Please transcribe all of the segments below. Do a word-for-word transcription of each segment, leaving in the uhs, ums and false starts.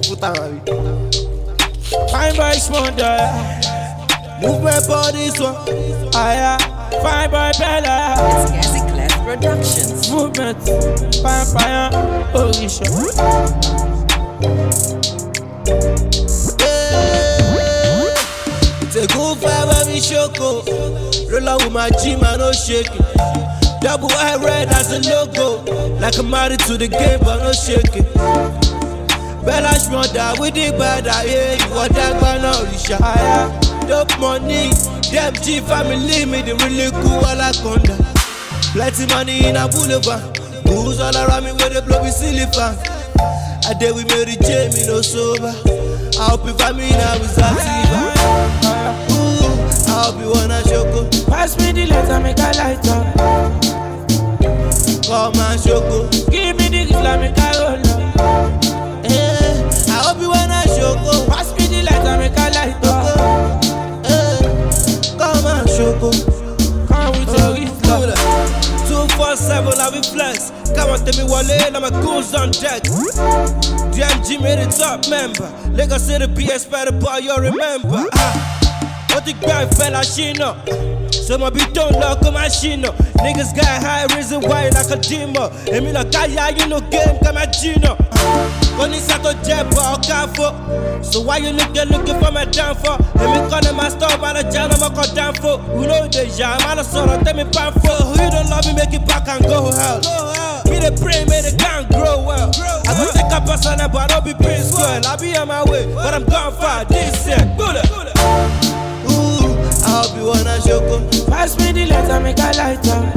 puta madre. Fine boy smoother. Move my body so higher. Fine boy Bella. It's Gazi Class Productions. Movement. Fire fire. Oh, you sure? It's a good vibe when we shoko. Roll out with my G, man, no shaking. Double white red as a logo. Like I'm married to the game, but no shaking. Bella Shmonda, we did bad, yeah. You got that one now, Risha. Dope money, them G family, me the really cool, all I conda. Plenty money in a boulevard. Who's all around me with the blow with silly fan. I did we made the Jamie, no sober. I hope if I'm in, I was active. Ooh, I hope you wanna shoko. Pass me the letter, make a light up. Come and shoko. Give me the gift, make a roll up. Eh, I hope you wanna shoko. Pass me the letter, make a light up. Eh, come and shoko. Come with your gift, love. two four seven, I be flex. Come on, tell me what lane, I'm a goons on deck. D M G made it top member. Lagos City P S better boy, you remember. Ah. What the guy fella, she know. So my beat don't lock on my shino. Niggas got high reason why like a demo. And me no guy, you know game, come at Gino. When it's at a jet, but careful. So why you looking, looking for my downfall? And me calling my store by the jam, I'm a down for. We know the jam, I'm a sort of tell me pan for. Who you don't love me, make it back and go hell. Me the pray, make the gun grow well. I go take a person, but I don't be Prince Girl. I be on my way, but I'm gone far. This year, good. Ooh, I hope you wanna shoko. Pass me the letter, make a light up.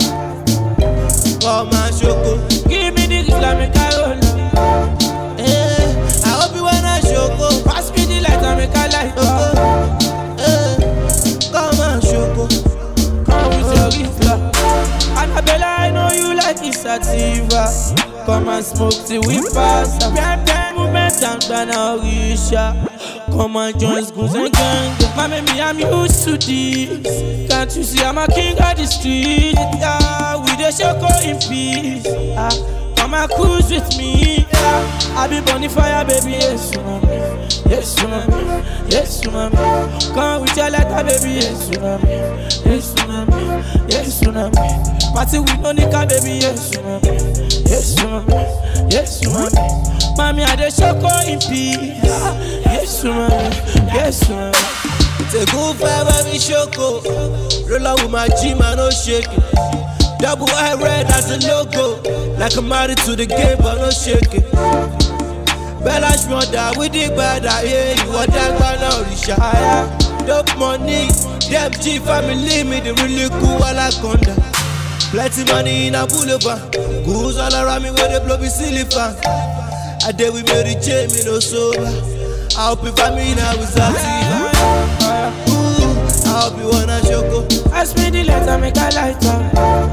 Come and shoko. Give me the gift, make a roll up. Eh, I hope you wanna shoko. Pass me the letter, make a light up. Eh, come and shoko. Come with your gift, love. Annabella, I know you like it, sativa. Come and smoke till we pass. Grab that movement and banana Risha. Come and join goons and gang. Mommy, me, I'm used to this. Can't you see I'm a king of the street? Yeah, we the shoko in peace. Ah, come and cruise with me. Yeah, I be burning fire, baby. Yes, you know me. Yes, you know me. Yes, you know me. Come with your letter, baby. Yes, you know me. Yes, you know me. Yes, you know me. Party with no nigga, baby. Yes, you know me. Yes, you know me. Yes, you know me. Mommy, I the shoko in peace. Yes, you know me. Yes, you know me. It's a good vibe when we shoko. Roll out with my G, man, no shaking. Double white red as a logo. Like I'm married to the game, but no shaking. Bella Shmonda, we did bad, yeah. You got that one now, Risha. Dope money, them G family, me the really cool, all I conda. Plenty money in a boulevard. Goons all around me where they blow me silly fan. I did we made the Jamie, no sober. I hope if I'm in, I was active. Ooh, I hope you wanna shoko. Pass me the letter, make a light up.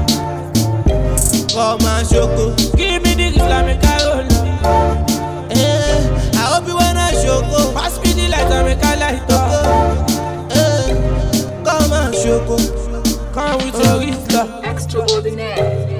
Come and shoko. Give me the gift, make a roll up. Eh, I hope you wanna shoko. Pass me the letter, make a light up. Eh, come and shoko. Come with your gift, love. Extraordinaire.